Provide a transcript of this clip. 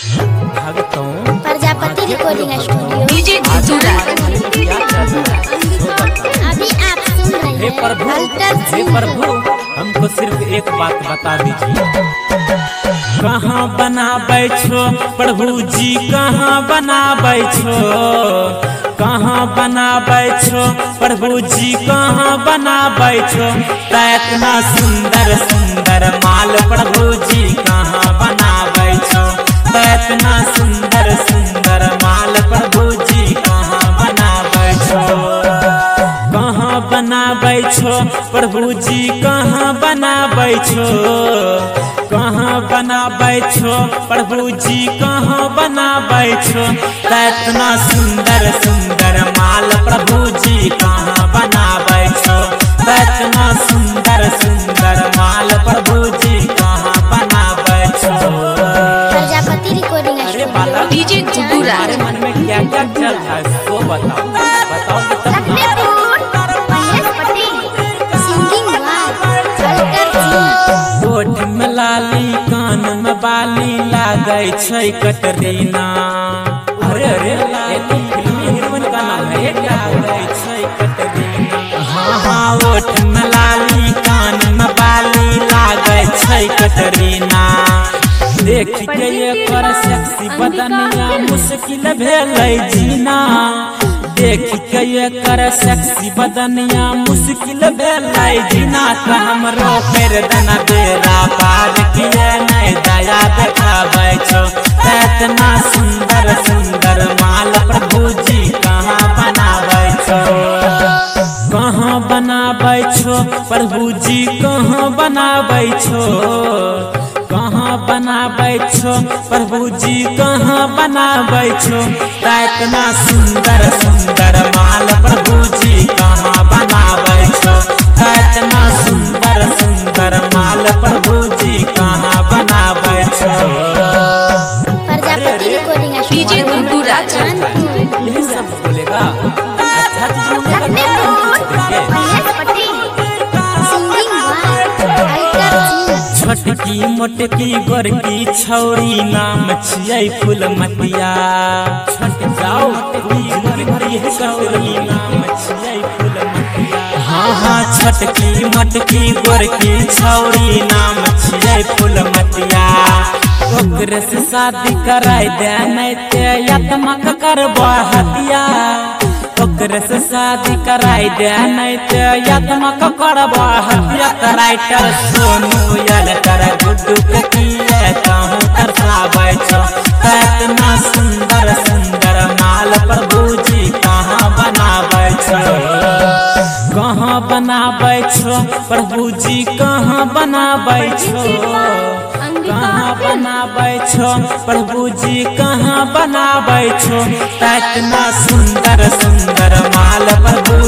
भगतों Prajapati recording studio DJ Dhura. अभी आप सुन रहे हे हैं प्रभु, अल्टर हे सिंह। प्रभु, हमको सिर्फ एक बात बता दीजिए, कहाँ बनाबै छो प्रभु जी, कहाँ बनाबै छो, कहाँ बनाबै छो प्रभु जी, कहाँ बनाबै छो, इतना सुंदर सुंदर माल प्रभु जी कहाँ बनाबै छो, इतना सुंदर सुंदर माल प्रभु जी कहाँ बनाबै छो, कहाँ बनाबै छो प्रभु जी, कहाँ बनाबै छो, कहाँ बनाबै छो प्रभु जी, कहाँ बनाबै छो, इतना सुंदर सुंदर माल प्रभु जी कहाँ बनाबै छो, इतना सुंदर सुंदर माल प्रभु जी कहाँ बनाबै छो। प्रजापति रिकॉर्डिंग अरे बाला, डीजे धुरा। तुम्हारे मन में क्या क्या चल रहा है वो बताओ, बताओगे तब ना। लखनपुर महेश पटेल सिंगिंग अल्टर सिंह। होठ में लाली, कान में बाली, लागै छै कटरीना। अरे अरे, ये तो फिल्मी हीरोइन का नाम है, लागै छै कटरीना। हाँ हाँ, होठ में लाली, कान में बाली, लागै छै कटरीना। देख के एकर सेक्सी बदनिया मुश्किल भेलै जीना, देख के एकर सेक्सी बदनिया मुश्किल भेलै जीना, त हमरो फेर दना बेरा पार किए नहीं दया देखाबै छो, इतना सुंदर सुंदर माल प्रभु जी कहाँ बनाबै छो, कहाँ बनाबै छो प्रभु जी, कहाँ बनाबै छो, कहाँ बनाबै छो प्रभु जी, कहाँ बनाबै छो, इतना सुंदर सुंदर माल प्रभु जी कहाँ बनाबै छो, इतना सुंदर सुंदर माल प्रभु जी कहाँ बनाबै छो। प्रजापति रिकॉर्डिंग डीजे धुरा। कानपुर। यही सब बोलेगा, अच्छा लखनपुर महेश पटेल सिंगिंग अल्टर सिंह। छोटकी मोटकी गोरकी छौरी नाम छियै फूलमतिया, छोट जाओ गोरकी छौरी नाम छियै फूलमतिया। हाँ हाँ, छोटकी मोटकी गोरकी छौरी नाम छियै फूलमतिया, ओकरे से शादी कराय दे नहीं ते यतमक करबा हतिया, ओकरे से शादी कराय दे नहीं ते यतमक करबा हतिया। राइटर सोनू यालकर गुड्डू के किए कहूँ तरसाबै छो, इतना सुंदर सुंदर माल प्रभु जी कहाँ बनाबै छो, कहाँ बनाबै छो प्रभु जी, कहाँ बनाबै छो, कहाँ बनाबै छो प्रभु जी, कहाँ बनाबै छो, इतना सुंदर सुंदर माल प्रभु